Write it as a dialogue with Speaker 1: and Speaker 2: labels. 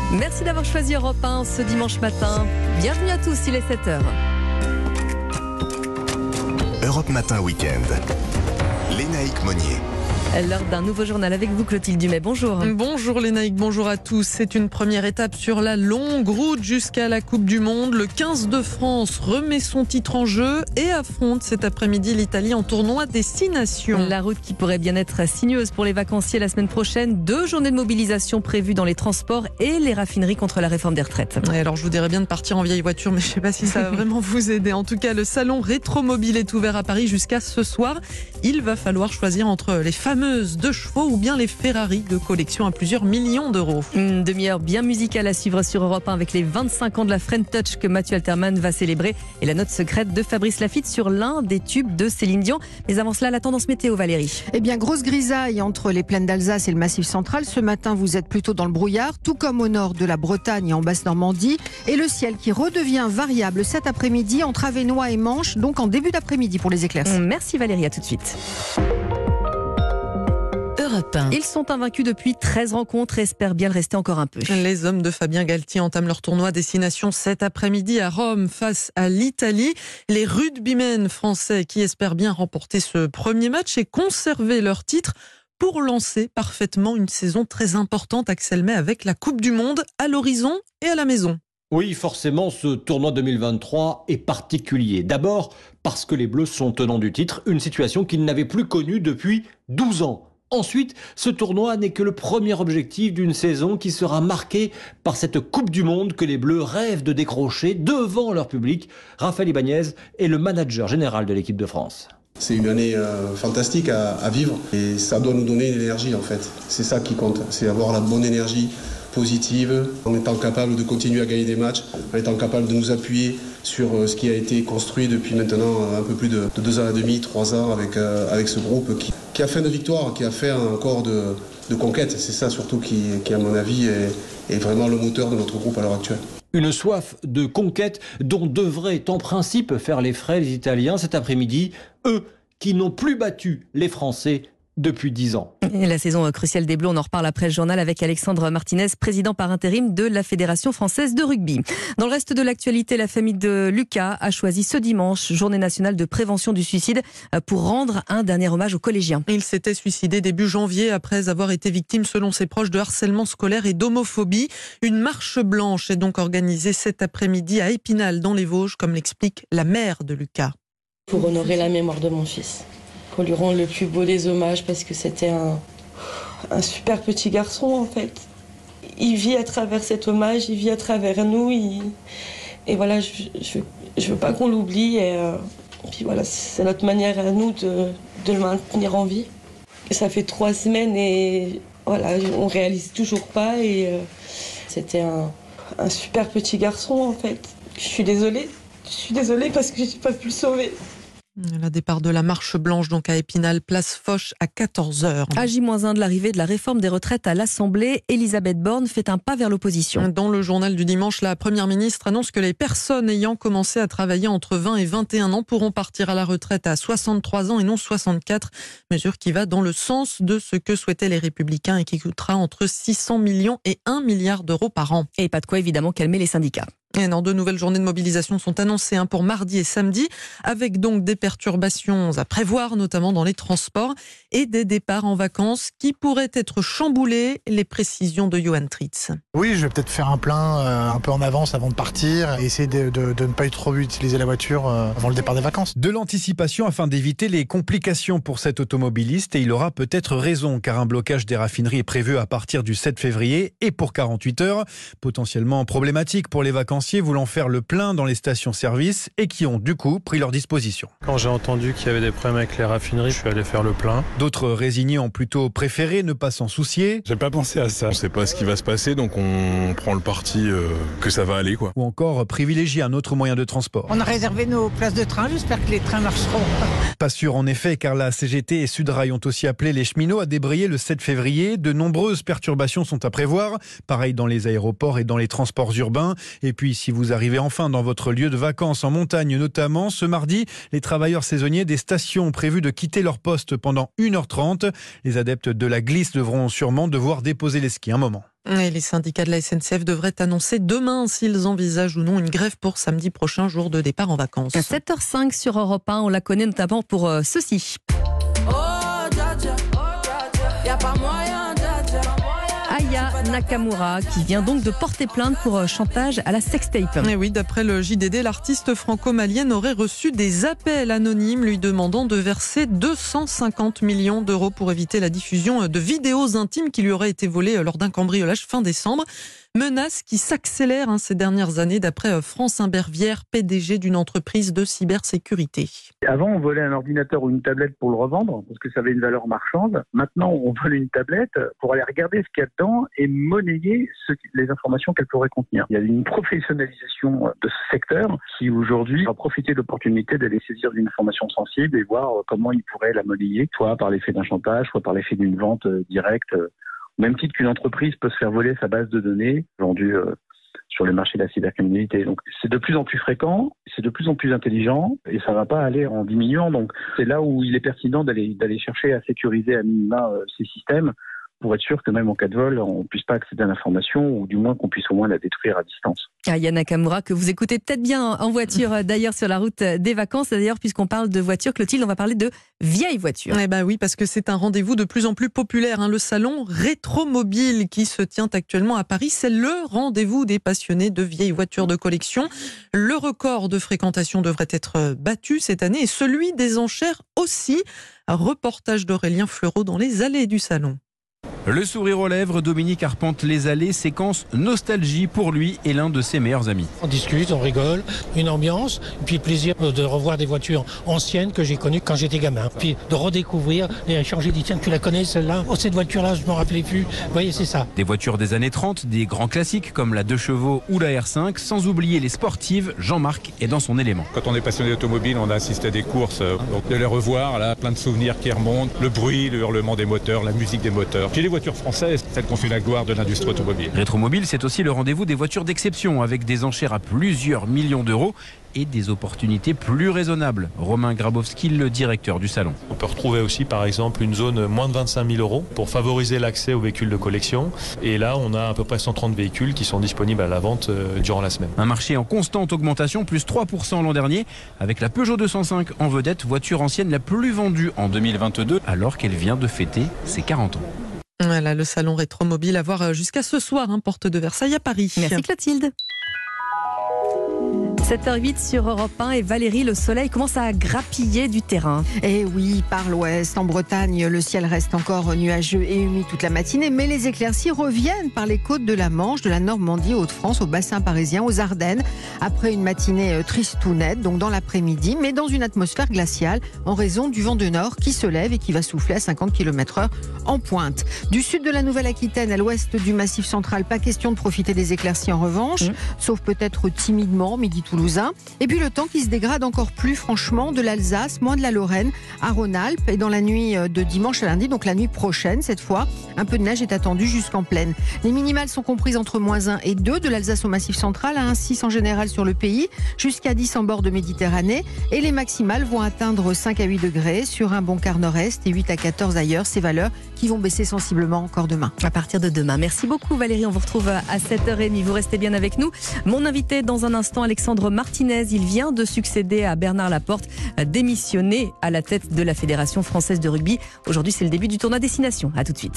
Speaker 1: Merci d'avoir choisi Europe 1 ce dimanche matin. Bienvenue à tous, il est 7h.
Speaker 2: Europe Matin Week-end. Lénaïque Monnier.
Speaker 1: L'heure d'un nouveau journal avec vous, Clotilde Dumais. Bonjour.
Speaker 3: Bonjour Lénaïque, bonjour à tous. C'est une première étape sur la longue route jusqu'à la Coupe du Monde. Le 15 de France remet son titre en jeu et affronte cet après-midi l'Italie en tournoi Destination.
Speaker 1: La route qui pourrait bien être sinueuse pour les vacanciers la semaine prochaine. 2 journées de mobilisation prévues dans les transports et les raffineries contre la réforme des retraites.
Speaker 3: Et alors je vous dirais bien de partir en vieille voiture, mais je ne sais pas si ça va vraiment vous aider. En tout cas, le salon Rétromobile est ouvert à Paris jusqu'à ce soir. Il va falloir choisir entre les fameuses 2 chevaux ou bien les Ferrari de collection à plusieurs millions d'euros.
Speaker 1: Une demi-heure bien musicale à suivre sur Europe 1 avec les 25 ans de la French Touch que Mathieu Alterman va célébrer et la note secrète de Fabrice Lafitte sur l'un des tubes de Céline Dion. Mais avant cela, la tendance météo, Valérie.
Speaker 4: Eh bien, grosse grisaille entre les plaines d'Alsace et le Massif central. Ce matin, vous êtes plutôt dans le brouillard, tout comme au nord de la Bretagne et en Basse-Normandie. Et le ciel qui redevient variable cet après-midi entre Avesnois et Manche, donc en début d'après-midi pour les éclaircies.
Speaker 1: Merci Valérie, à tout de suite. Ils sont invaincus depuis 13 rencontres et espèrent bien le rester encore un peu.
Speaker 3: Les hommes de Fabien Galtier entament leur tournoi Destination cet après-midi à Rome face à l'Italie. Les rugbymen français qui espèrent bien remporter ce premier match et conserver leur titre pour lancer parfaitement une saison très importante, Axel May, avec la Coupe du Monde à l'horizon et à la maison.
Speaker 5: Oui, forcément, ce tournoi 2023 est particulier. D'abord parce que les Bleus sont tenants du titre, une situation qu'ils n'avaient plus connue depuis 12 ans. Ensuite, ce tournoi n'est que le premier objectif d'une saison qui sera marquée par cette Coupe du Monde que les Bleus rêvent de décrocher devant leur public. Raphaël Ibanez est le manager général de l'équipe de France.
Speaker 6: C'est une année fantastique à vivre et ça doit nous donner une énergie en fait. C'est ça qui compte, c'est avoir la bonne énergie positive, en étant capable de continuer à gagner des matchs, en étant capable de nous appuyer sur ce qui a été construit depuis maintenant un peu plus de 2 ans et demi, 3 ans avec ce groupe qui a fait de victoire, qui a fait encore de conquête. C'est ça surtout qui à mon avis est vraiment le moteur de notre groupe à l'heure actuelle.
Speaker 5: Une soif de conquête dont devraient en principe faire les frais les Italiens cet après-midi, eux qui n'ont plus battu les Français depuis 10 ans.
Speaker 1: Et la saison cruciale des Bleus, on en reparle après le journal avec Alexandre Martinez, président par intérim de la Fédération française de rugby. Dans le reste de l'actualité, la famille de Lucas a choisi ce dimanche, journée nationale de prévention du suicide, pour rendre un dernier hommage aux collégiens.
Speaker 3: Il s'était suicidé début janvier après avoir été victime, selon ses proches, de harcèlement scolaire et d'homophobie. Une marche blanche est donc organisée cet après-midi à Épinal, dans les Vosges, comme l'explique la mère de Lucas.
Speaker 7: Pour honorer la mémoire de mon fils. Pour lui rendre le plus beau des hommages parce que c'était un super petit garçon en fait. Il vit à travers cet hommage, il vit à travers nous. Et voilà, je veux pas qu'on l'oublie. Et puis voilà, c'est notre manière à nous de le maintenir en vie. Ça fait 3 semaines et voilà, on réalise toujours pas. Et c'était un super petit garçon en fait. Je suis désolée parce que j'ai pas pu le sauver.
Speaker 3: Le départ de la marche blanche donc à Épinal, place Foch à 14h.
Speaker 1: À J-1 de l'arrivée de la réforme des retraites à l'Assemblée, Elisabeth Borne fait un pas vers l'opposition.
Speaker 3: Dans le journal du dimanche, la Première ministre annonce que les personnes ayant commencé à travailler entre 20 et 21 ans pourront partir à la retraite à 63 ans et non 64. Mesure qui va dans le sens de ce que souhaitaient les Républicains et qui coûtera entre 600 millions et 1 milliard d'euros par an.
Speaker 1: Et pas de quoi évidemment calmer les syndicats.
Speaker 3: Et non, 2 nouvelles journées de mobilisation sont annoncées pour mardi et samedi, avec donc des perturbations à prévoir, notamment dans les transports, et des départs en vacances qui pourraient être chamboulés. Les précisions de Johan Tritz.
Speaker 8: Oui, je vais peut-être faire un plein un peu en avance avant de partir et essayer de ne pas trop utiliser la voiture avant le départ des vacances.
Speaker 9: De l'anticipation afin d'éviter les complications pour cet automobiliste, et il aura peut-être raison car un blocage des raffineries est prévu à partir du 7 février et pour 48 heures, potentiellement problématique pour les vacanciers voulant faire le plein dans les stations-service et qui ont du coup pris leur disposition.
Speaker 10: Quand j'ai entendu qu'il y avait des problèmes avec les raffineries, je suis allé faire le plein.
Speaker 9: D'autres résignés ont plutôt préféré ne pas s'en soucier.
Speaker 11: J'ai pas pensé à ça. On sait pas ce qui va se passer, donc on prend le parti que ça va aller, quoi.
Speaker 9: Ou encore privilégier un autre moyen de transport.
Speaker 12: On a réservé nos places de train, j'espère que les trains marcheront.
Speaker 9: Pas sûr en effet, car la CGT et Sudrail ont aussi appelé les cheminots à débrayer le 7 février. De nombreuses perturbations sont à prévoir, pareil dans les aéroports et dans les transports urbains. Et puis puis, si vous arrivez enfin dans votre lieu de vacances en montagne notamment, ce mardi, les travailleurs saisonniers des stations ont prévu de quitter leur poste pendant 1h30. Les adeptes de la glisse devront sûrement devoir déposer les skis un moment.
Speaker 3: Et les syndicats de la SNCF devraient annoncer demain s'ils envisagent ou non une grève pour samedi prochain, jour de départ en vacances.
Speaker 1: À 7h05 sur Europe 1, on la connaît notamment pour ceci. Aya Nakamura, qui vient donc de porter plainte pour chantage à la sextape.
Speaker 3: Et oui, d'après le JDD, l'artiste franco-malienne aurait reçu des appels anonymes lui demandant de verser 250 millions d'euros pour éviter la diffusion de vidéos intimes qui lui auraient été volées lors d'un cambriolage fin décembre. Menace qui s'accélère ces dernières années d'après France Imbervière, PDG d'une entreprise de cybersécurité.
Speaker 13: Avant, on volait un ordinateur ou une tablette pour le revendre parce que ça avait une valeur marchande. Maintenant, on vole une tablette pour aller regarder ce qu'il y a dedans et monnayer les informations qu'elle pourrait contenir. Il y a une professionnalisation de ce secteur qui aujourd'hui va profiter de l'opportunité d'aller saisir d'une information sensible et voir comment il pourrait la monnayer, soit par l'effet d'un chantage, soit par l'effet d'une vente directe. Au même titre qu'une entreprise peut se faire voler sa base de données vendue sur le marché de la cybercriminalité. Donc c'est de plus en plus fréquent, c'est de plus en plus intelligent et ça ne va pas aller en diminuant. Donc c'est là où il est pertinent d'aller chercher à sécuriser à minima ces systèmes pour être sûr que même en cas de vol, on ne puisse pas accéder à l'information ou du moins qu'on puisse au moins la détruire à distance.
Speaker 1: Aya Nakamura, que vous écoutez peut-être bien en voiture d'ailleurs sur la route des vacances. D'ailleurs, puisqu'on parle de voitures, Clotilde, on va parler de vieilles voitures.
Speaker 3: Eh ben oui, parce que c'est un rendez-vous de plus en plus populaire. Le salon Rétromobile qui se tient actuellement à Paris, c'est le rendez-vous des passionnés de vieilles voitures de collection. Le record de fréquentation devrait être battu cette année et celui des enchères aussi. Un reportage d'Aurélien Fleureau dans les allées du salon.
Speaker 14: Le sourire aux lèvres, Dominique arpente les allées, séquence nostalgie pour lui et l'un de ses meilleurs amis.
Speaker 15: On discute, on rigole, une ambiance, puis le plaisir de revoir des voitures anciennes que j'ai connues quand j'étais gamin. Puis de redécouvrir et échanger, dit tiens, tu la connais celle-là? Oh, cette voiture-là, je ne m'en rappelais plus. Vous voyez, c'est ça.
Speaker 14: Des voitures des années 30, des grands classiques comme la 2 chevaux ou la R5, sans oublier les sportives, Jean-Marc est dans son élément.
Speaker 16: Quand on est passionné d'automobile, on a assisté à des courses, donc de les revoir, là, plein de souvenirs qui remontent, le bruit, le hurlement des moteurs, la musique des moteurs. Puis les voitures françaises, celles qui ont fait la gloire de l'industrie automobile.
Speaker 14: Rétromobile, c'est aussi le rendez-vous des voitures d'exception avec des enchères à plusieurs millions d'euros et des opportunités plus raisonnables. Romain Grabowski, le directeur du salon.
Speaker 10: On peut retrouver aussi par exemple une zone moins de 25 000 euros pour favoriser l'accès aux véhicules de collection. Et là, on a à peu près 130 véhicules qui sont disponibles à la vente durant la semaine.
Speaker 14: Un marché en constante augmentation, plus 3% l'an dernier, avec la Peugeot 205 en vedette, voiture ancienne la plus vendue en 2022, alors qu'elle vient de fêter ses 40 ans.
Speaker 3: Voilà, le salon Rétromobile à voir jusqu'à ce soir, porte de Versailles à Paris.
Speaker 1: Merci Clotilde. 7h08 sur Europe 1 et Valérie, le soleil commence à grappiller du terrain.
Speaker 4: Et oui, par l'ouest, en Bretagne, le ciel reste encore nuageux et humide toute la matinée, mais les éclaircies reviennent par les côtes de la Manche, de la Normandie, Hauts-de-France, au bassin parisien, aux Ardennes, après une matinée tristounette, donc dans l'après-midi, mais dans une atmosphère glaciale en raison du vent de nord qui se lève et qui va souffler à 50 km/h en pointe. Du sud de la Nouvelle-Aquitaine à l'ouest du Massif central, pas question de profiter des éclaircies en revanche, sauf peut-être timidement, midi Toulousain. Et puis le temps qui se dégrade encore plus franchement de l'Alsace, moins de la Lorraine, à Rhône-Alpes. Et dans la nuit de dimanche à lundi, donc la nuit prochaine cette fois, un peu de neige est attendue jusqu'en plaine. Les minimales sont comprises entre -1 et 2 de l'Alsace au Massif central, à 1,6 en général sur le pays, jusqu'à 10 en bord de Méditerranée. Et les maximales vont atteindre 5 à 8 degrés sur un bon quart nord-est et 8 à 14 ailleurs. Ces valeurs qui vont baisser sensiblement encore demain.
Speaker 1: À partir de demain. Merci beaucoup Valérie, on vous retrouve à 7h30. Vous restez bien avec nous. Mon invité dans un instant, Alexandre Martinez. Il vient de succéder à Bernard Laporte, démissionné à la tête de la Fédération française de rugby. Aujourd'hui, c'est le début du tournoi Destination. À tout de suite.